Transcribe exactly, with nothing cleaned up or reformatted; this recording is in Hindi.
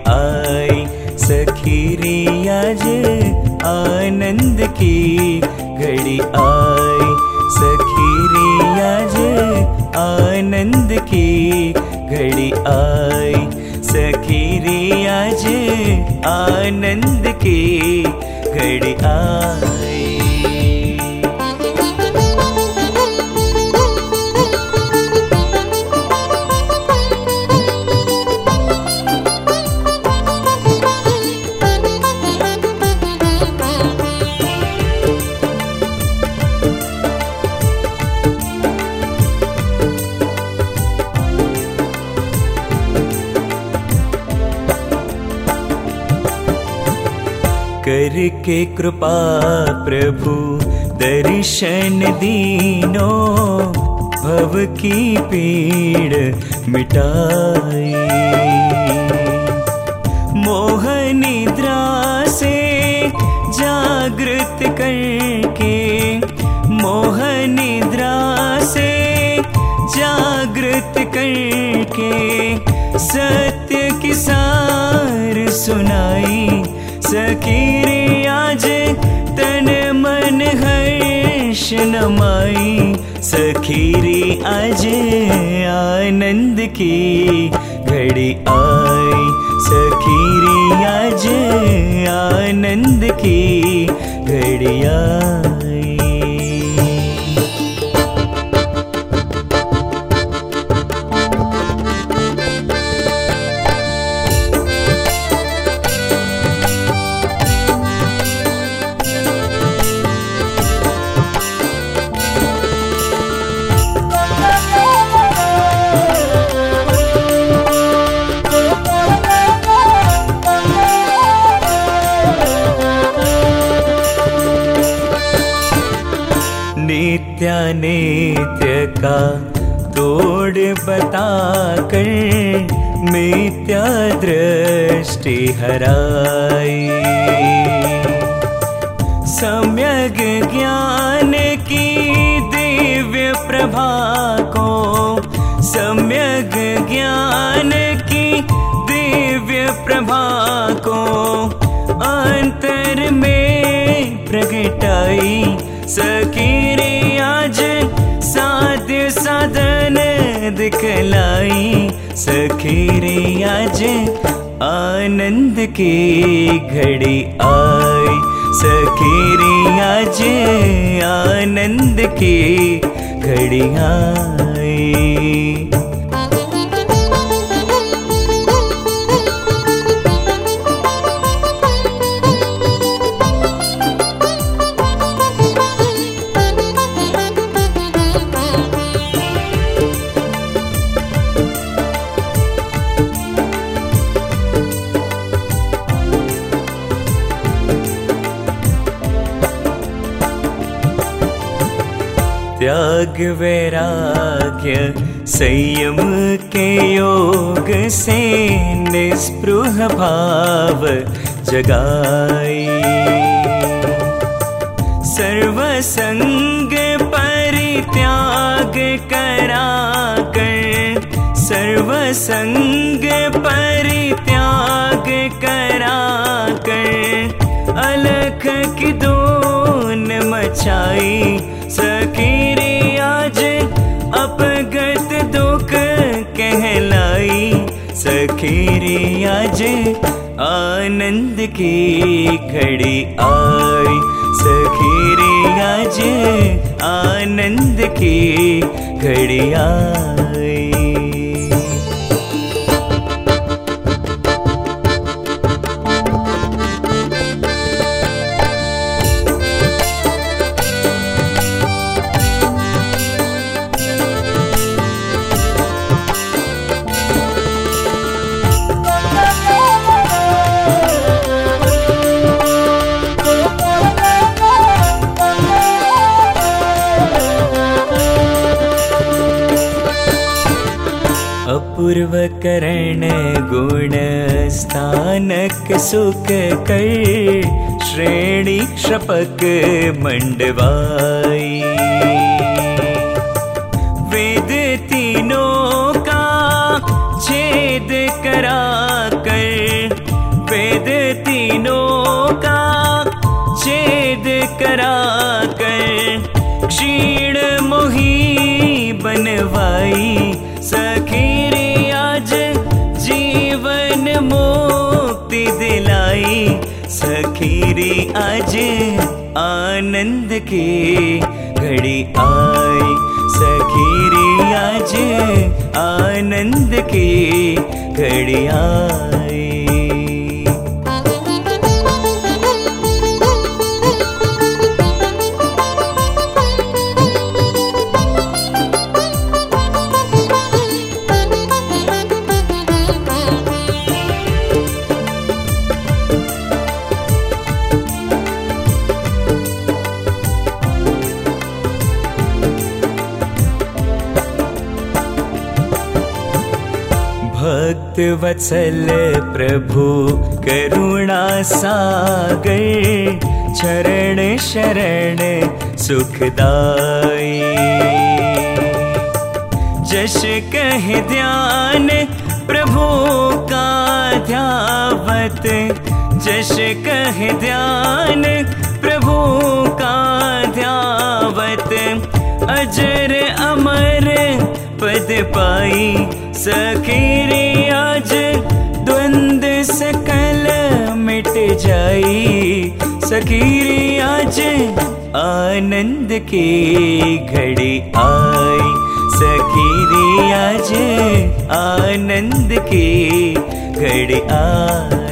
आई सखी रे आज आनंद की घड़ी आई सखी रे आज आनंद की घड़ी आई सखी रे आज आनंद की घड़ी आई। करके कृपा प्रभु दर्शन दीनो भव की पीड़ मिटाई। मोह निद्रा से जागृत करके मोह निद्रा से जागृत करके सत्य की सार सुनाई सखी रे आज तन मन हर्ष नमाई सखी रे आज आनंद की घड़ी आई सखी रे आज आनंद की घड़ी आई। नित्यानित्य का तोड़ बताकर मिथ्या दृष्टि हराई। सम्यक ज्ञान की दिव्य प्रभा को सम्यक ज्ञान की दिव्य प्रभा को अंतर में प्रगटाई सखी रे आज साध्य साधन दिखलाई सखी रे आज आनंद की घड़ी आई सखी रे आज आनंद की घड़ी आई। त्याग वैराग्य संयम के योग से निस्पृह भाव जगाई। सर्व संग परित्याग कराकर सर्व संग परित्याग कराकर अलख की धून मचाई सखी रे आज अपगत दुख कहलाई सखी रे आज आनंद की घड़ी आई सखी रे आज आनंद की घड़ी आई। अपूर्व करण गुण स्थानक सुख कर श्रेणी क्षपक मंडवाई। वेद तीनों का छेद करा कर करा कर क्षीण मोही बनवाई। सखी रे आज जीवन मुक्ति दिलाई। सखी रे आज आनंद की घड़ी आई। सखी रे आज आनंद की घड़ी आई। भक्त वत्सल प्रभु करुणा सागर। चरण शरण सुखदाई। जश कह ध्यान प्रभु का ध्यावत। जश कह ध्यान प्रभु का ध्यावत। अजर अमर पद पाई। सखी रे आज द्वंद सकल मिट जाई। सखी रे आज आनंद की घड़ी आई। सखी रे आज आनंद की घड़ी आई।